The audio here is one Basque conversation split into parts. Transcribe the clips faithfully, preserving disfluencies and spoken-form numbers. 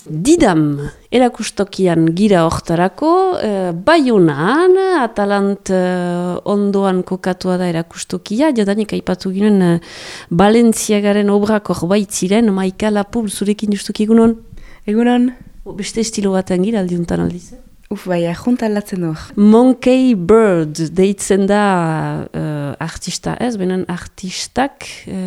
Didam, erakustokian gira hortarako, uh, Baionan, Atalant uh, ondoan kokatua da erakustokia, jadanik aipatu ginen uh, Balentziagaren obrak hor baitziren, Maika Lapul, zurekin justuki egunon? Egunon. Beste estilo batean gira aldiuntan aldiz. Uf, bai, ahont alatzen hor. Monkey Bird deitzen da uh, artista ez, benen artistak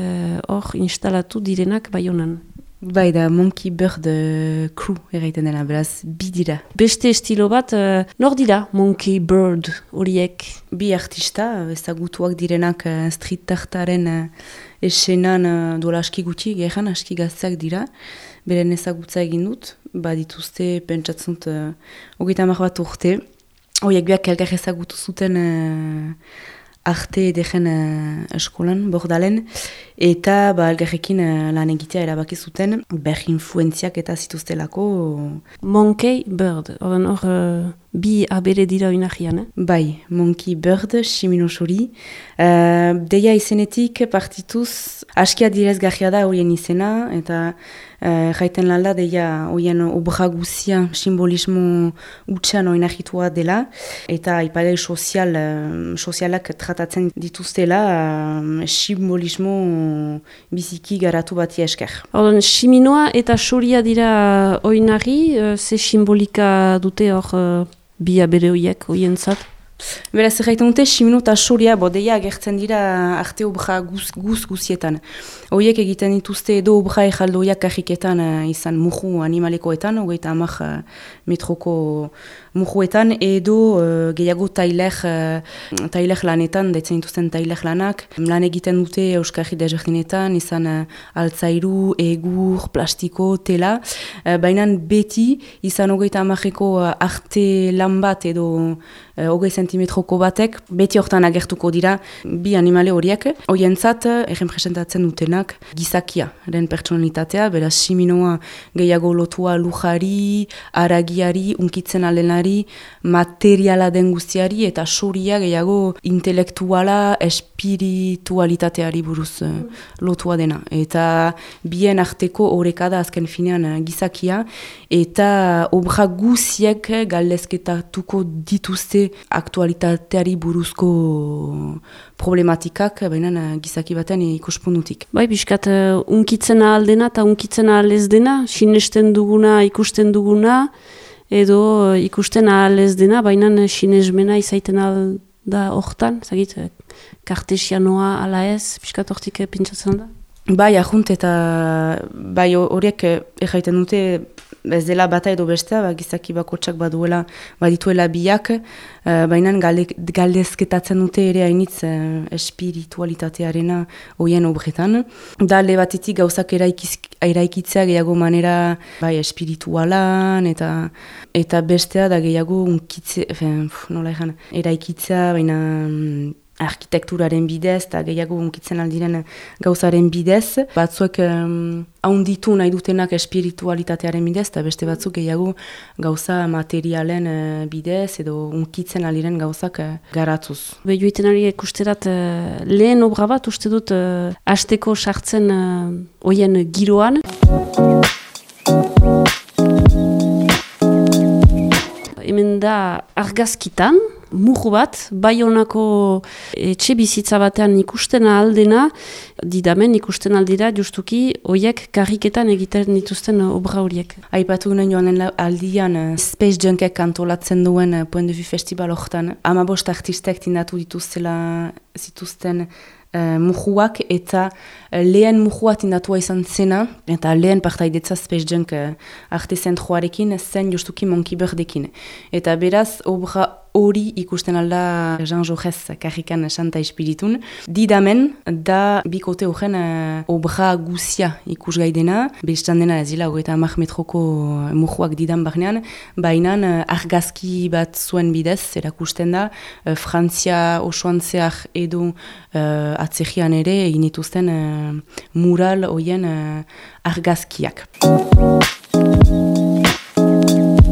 hor uh, instalatu direnak Baionan. Bai, da Monkey Bird uh, crew erraiten dela, beraz, bi dira. Beste estilo bat, uh, nor dira Monkey Bird horiek? Bi artista, ezagutuak direnak uh, street artaren uh, esenan uh, duela aski guti, gehan aski gazteak dira. Beren ezagutza egin dut, badituzte pentsatzen dut uh, hogeita hamar bat urte. Horiek biak elgar ezagutu zuten uh, arte edegen uh, eskolan, bordalen, eta ba, elgarrekin uh, lan egitea erabaki zuten, ber influenziak eta zituztelako. Monkey Bird, hor uh, bi abere dira oinahian, eh? Bai, Monkey Bird, Shimino Shori. Uh, deia izenetik partituz, askia direz gajia da horien izena, eta Uh, jaiten lalda, deia hoien obra guzia simbolismo utxan oinahitua dela, eta aipagai sozial, uh, sozialak tratatzen dituztela uh, simbolismo biziki garatu bati esker. Hor, Shiminoa eta Shoria dira oinahi, uh, ze simbolika dute hor uh, bi abere horiek, horien zat? Beraz, erraiten dute, Shimino eta Shoria, bodeia agertzen dira arte obra guz, guz guzietan. Horiek egiten dituzte edo obra ejaldoiak kajiketan uh, izan muju animalekoetan, hogeita amak uh, metroko mujuetan, edo uh, gehiago tailer, uh, tailer lanetan, daitzen dituzten tailer lanak. Lan egiten dute Euskarri desberdinetan, izan uh, altzairu, egur, plastiko, tela. Uh, Baina beti, izan hogeita amakeko uh, arte lan bat edo uh, hogei zentimetroko batek, beti hortan agertuko dira bi animale horiek. Horientzat, erren presentatzen dutenak, gizakia, den pertsonalitatea, beraz Shiminoa gehiago lotua lujari, aragiari, unkitzen alenari, materiala den guztiari, eta Shoria gehiago intelektuala, espiritualitateari buruz uh, lotua dena. Eta bien arteko horrekada azken finean uh, gizakia, eta obra guziek galdezketatuko dituzte aktualitateari buruzko problematikak, baina gizaki batean ikuspuntutik. Bai, biskat, uh, unkitzen ahal dena eta unkitzen ahal ez dena, sinesten duguna, ikusten duguna, edo uh, ikusten ahal ez dena, baina sinesmena izaiten ahal da hortan, zagit, uh, kartesianoa ala ez, biskat hortik uh, pintsatzen da? Bai, ahunt eta bai horiek erraiten dute ez dela bata edo bestea, ba, gizaki bakotsak baduela, badituela biak, uh, baina galde, galdezketatzen dute ere hainitz uh, espiritualitatearena hoien obretan. Da le batetik gauzak eraikiz, eraikitzea gehiago manera bai, espiritualan, eta eta bestea da gehiago unkitze, efen, pf, nola egan, eraikitzea, baina um, arkitekturaren bidez, eta gehiago unkitzen aldiren gauzaren bidez. Batzuek um, haunditu nahi dutenak espiritualitatearen bidez, eta beste batzuk gehiago gauza materialen uh, bidez, edo unkitzen aldiren gauzak uh, garatzuz. Behioiten ari ikusterat, uh, lehen obra bat, uste dut, uh, hasteko sartzen uh, oien giroan. Hemen da argazkitan, muru bat, Baionako etxe bizitza batean ikusten aldena, didamen ikusten aldira justuki hoiek karriketan egiten dituzten obra horiek. Aipatu nahi joan aldian Space Junkek antolatzen duen Point de Vue Festival hortan, hamabost artistek tindatu dituztela zituzten Uh, mujuak, eta uh, lehen mujua tindatua izan zena, eta lehen partaidetza Space Junk uh, arte zentroarekin, zen justuki Monkey Birdekin. Eta beraz, obra hori ikusten alda Jean Jaurès karrikan santa espiritun. Didamen, da bikote horren uh, obra guzia ikusgai dena, bestan dena ez dela hogeita hamar metroko mujuak didan barnean, baina uh, argazki bat zuen bidez, erakusten da, uh, Frantzia osoan zehar edo uh, atzegian ere egin dituzten uh, mural hoien uh, argazkiak.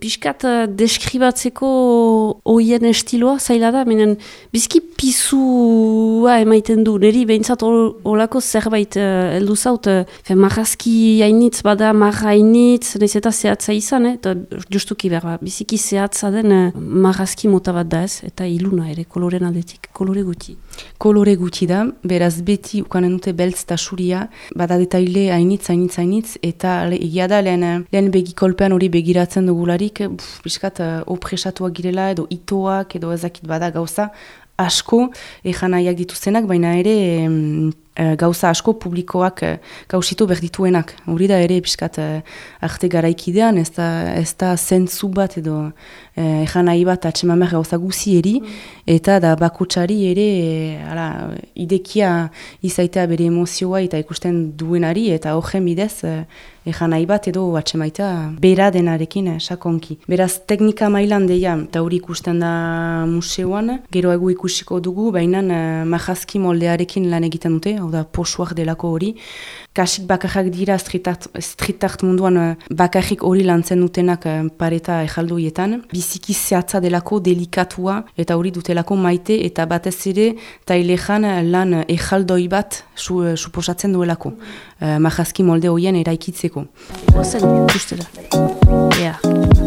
Piskat uh, deskribatzeko oien estiloa zaila da, menen bizki pisua emaiten du, niri behintzat olako zerbait uh, eldu zaut, uh, marrazki hainitz bada, marra hainitz, nahiz eta zehatza izan, eh? eta justuki berba, biziki zehatza den uh, marrazki mota bat da ez, eta iluna ere, koloren aldetik, kolore guti. Kolore gutxi da, beraz beti ukanen dute beltz eta suria, bada detaile hainitz, hainitz, hainitz, eta egia da lehen, lehen begikolpean hori begiratzen dugularik, biskat uh, opresatuak girela edo itoak edo ezakit bada gauza asko ejan nahiak dituztenak, baina ere um, gauza asko publikoak uh, gauzitu berdituenak. Hori da ere biskat uh, arte garaikidean, ez da, ez da zentzu bat edo uh, ejan nahi bat atxemamer gauza guzi eri, eta da bakutsari ere uh, ala, idekia izaitea bere emozioa eta ikusten duenari, eta horren bidez uh, ejan nahi bat edo atxemaita bera denarekin uh, sakonki. Beraz teknika mailan deia, eta hori ikusten da museoan, gero egu ikusiko dugu, baina uh, marrazki moldearekin lan egiten dute, hau da posuak delako hori. Kasik bakarrak dira street art, street art munduan bakarrik hori lantzen dutenak pareta ejaldoietan. Biziki zehatza delako, delikatua, eta hori dutelako maite, eta batez ere tailejan lan ejaldoi bat su, suposatzen duelako. Uh, marrazki molde horien eraikitzeko. Ozen, ikustera. Ea.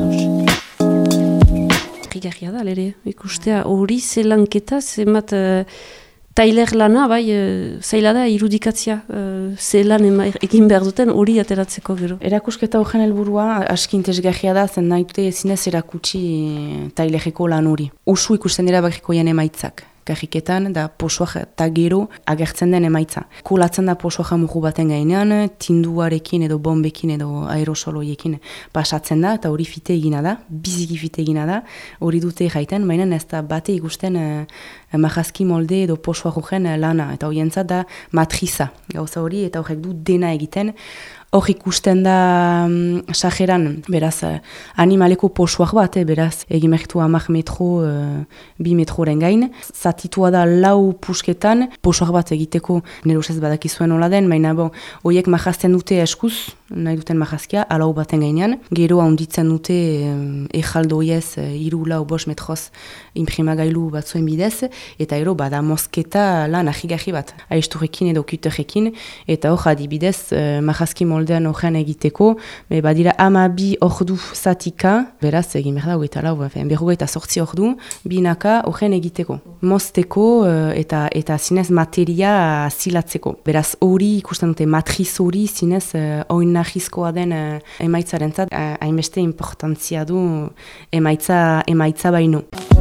Rigarria da, lere, ikustea hori zelanketa, zemat uh, tailer lana, bai, uh, zaila da, irudikatzia, uh, zelan egin behar duten hori ateratzeko gero. Erakusketa horren helburua aski interesgarria da, zen nahi dute zinez erakutsi tailerreko lan hori. Usu ikusten dira bakrikoien emaitzak. Karriketan, da posoak eta gero agertzen den emaitza. Kolatzen da posoak mugu baten gainean, tinduarekin edo bombekin edo aerosoloiekin pasatzen da, eta hori fite egina da, biziki fite egina da, hori dute jaiten, baina ez da bate ikusten eh, marrazki molde edo posoak jogen lana, eta horientzat da matriza, gauza hori, eta horrek du dena egiten. Hor ikusten da um, sajeran, beraz, uh, animaleko posuak bat, eh, beraz, egin mertu amak metro, uh, bi metroren gain. Zatitua da lau pusketan, posuak bat egiteko, nire usez badakizuen hola den, baina bo, horiek marrazten dute eskuz, nahi duten marrazkia, alau baten gainean. Gero handitzen dute um, ejaldoiez, uh, iru lau bos metroz imprimagailu batzuen bidez, eta gero bada mosketa lan ahigarri bat, aizturrekin edo kuterrekin, eta hor adibidez, uh, marrazki moldean horren egiteko, be, badira ama bi ordu zatika, beraz egin behar da, hogeita lau, berrogeita sortzi ordu, binaka horren egiteko. Mozteko uh, eta eta zinez materia zilatzeko. Beraz hori ikusten dute matriz hori zinez uh, oinahizkoa den uh, emaitzarentzat, uh, hainbeste importantzia du emaitza, emaitza baino.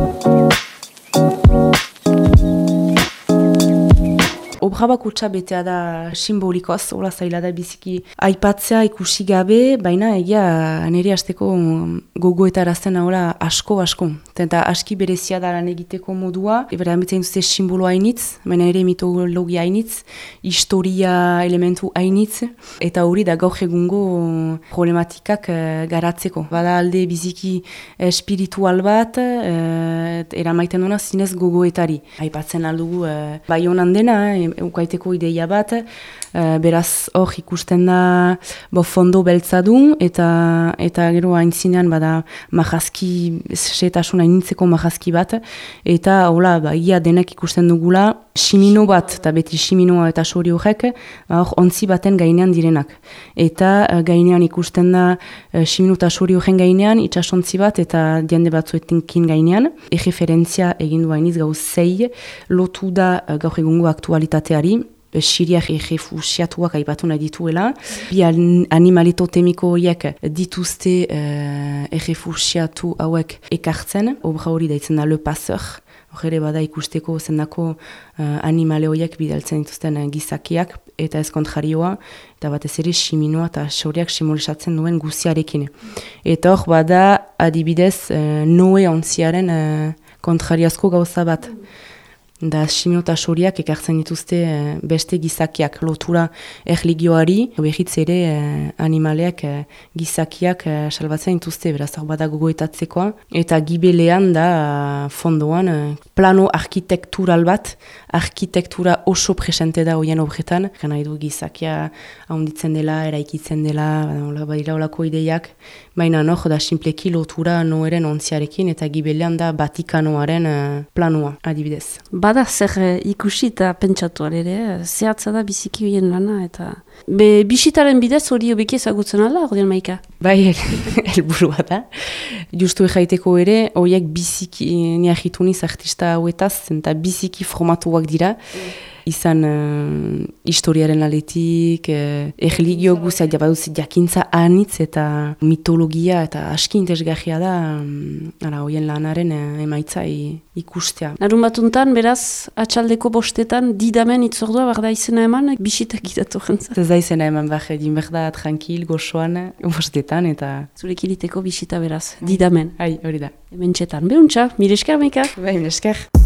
Obra bakutsa betea da simbolikoaz, hola zaila da biziki aipatzea ikusi gabe, baina egia nire hasteko gogoetarazten hola asko-asko. Eta aski berezia da lan egiteko modua, ebera amitzen duzte simbolo hainitz, baina ere mitologia hainitz, historia elementu hainitz, eta hori da gaur egungo problematikak uh, garatzeko. Bada alde biziki espiritual bat, uh, eramaiten duna zinez gogoetari. Aipatzen aldugu uh, bai honan dena, eh, ukaiteko ideia bat, uh, beraz hor ikusten da bo fondo beltza du, eta, eta gero haintzinean bada marrazki, setasun hainitzeko marrazki bat, eta hola, ba, ia denek ikusten dugula, simino bat, eta beti siminoa eta sori horrek, ba, hor ontzi baten gainean direnak. Eta uh, gainean ikusten da uh, simino eta sori horren gainean, itxasontzi bat, eta jende batzuetinkin gainean, erreferentzia egin du hainiz gauz zei, lotu da uh, gaur egungo aktualitateari, Siriak errefusiatuak aipatu nahi dituela. Bi animalito temiko horiek dituzte uh, errefusiatu hauek ekartzen. Obra hori daitzen da Le Passeur. Hor ere bada ikusteko zendako uh, animale horiek bidaltzen dituzten uh, gizakiak eta ez kontrarioa. Eta batez ere siminoa eta xoriak simolizatzen duen guziarekin. Eta hor bada adibidez uh, Noe ontziaren uh, kontrariazko gauza bat. Da simino eta xoriak ekartzen dituzte e, beste gizakiak lotura erligioari, behitz ere e, animaleak e, gizakiak e, salbatzen dituzte, beraz hor bada gogoetatzekoa. Eta gibelean da fondoan e, plano arkitektural bat, arkitektura oso presente da hoien obretan. Gana edu gizakia haunditzen dela, eraikitzen dela, badira olako ideiak, Baina no, da simpleki lotura noeren ontziarekin eta gibelean da Vatikanoaren uh, planua, adibidez. Bada zer eh, ikusi eta pentsatu ere, zehatza da biziki bien lana eta... Be, bisitaren bidez hori obeki ezagutzen ala, ordean maika? Bai, helburua da. Justu ejaiteko ere, horiek biziki, niagituniz artista hauetaz, eta biziki formatuak dira. Mm. Izan uh, historiaren aletik, uh, erreligio guzia, jabaduz jakintza anitz eta mitologia eta aski interesgarria da um, ara, hoien lanaren uh, emaitza ikustea. Narun batuntan, beraz, atxaldeko bostetan, didamen itzordua, barda izena eman, bisitak idatu jantzat. Ez da izena eman, bar, din berda, tranquil, goxoan, bostetan eta... Zurek iliteko bisita beraz, didamen. Hai, hori da. Hemen txetan, behuntza, mire esker, meika. Bai, mire esker.